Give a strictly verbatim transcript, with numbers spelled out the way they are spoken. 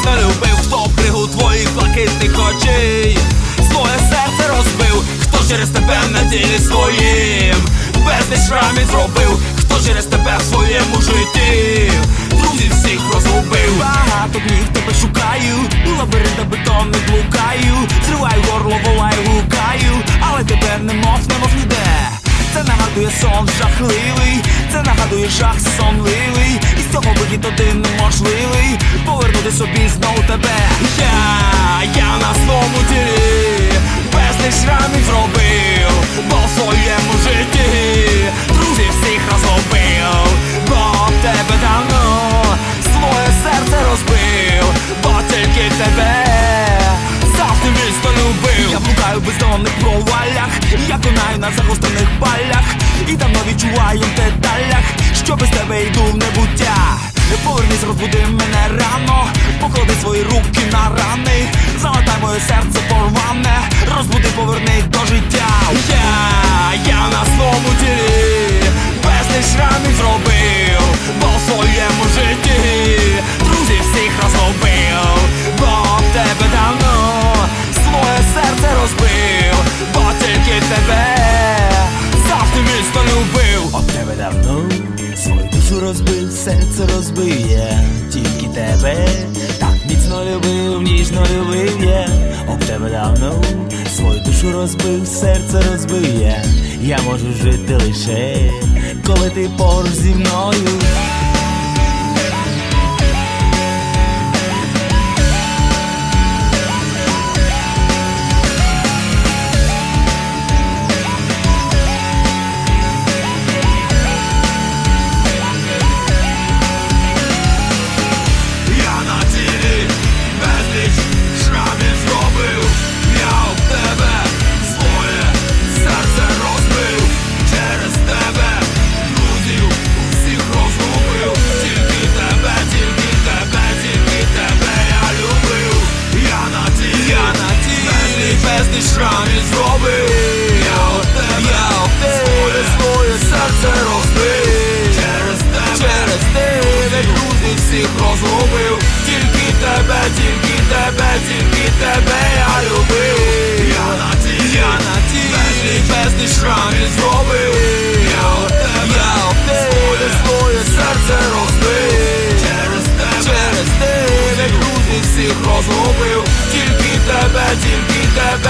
міцно любив, хто вкригу твоїх блакитних очей своє серце розбив, хто через тебе на ділі своїм безліч шрамів зробив, хто через тебе в своєму житті друзів всіх розгубив. Багато днів тебе шукаю, у лабіринтах бетонних блукаю, зриваю горло, волаю, гукаю, але тебе немов, немов ніде. Це нагадує сон жахливий, це нагадує жах сонливий, і з цього вихід один неможливий, повернути собі знову тебе. Я, я на своєму тілі безліч шрамів зробив, бо в своєму житті друзів всіх розгубив, бо тебе давно своє серце розбив, бо тільки тебе завжди місто любив. Я блукаю в бездонних провалях, я конаю на загострених палях, і давно відчуваю в деталях, що без тебе йду в небуття. Повернись, розбуди мене рано, поклади свої руки на рани, залатай моє серце порване, розбуди, поверни до життя. Я, я на своєму тілі безліч шрамів зробив, бо в своєму житті друзів всіх розгубив, бо в тебе давно своє серце розбив, бо тільки тебе завжди місто любив. Об тебе давно свою душу розбив, серце розбиє, тільки тебе так міцно любив, ніжно любив я. Об тебе давно свою душу розбив, серце розбиє, я можу жити лише, коли ти поруч зі мною. Шрамів зробив, я у тебе, я у тебе своє серце розбив, через тебе, через тебе друзів всіх розгубив, тільки тебе, тільки тебе, тільки тебе я любив. Я на ті, я на ті, безліч, безліч шрамів зробив, я у тебе, я у тебе своє серце розбив, через тебе, через тебе друзів всіх розгубив, тільки тебе, тільки тебе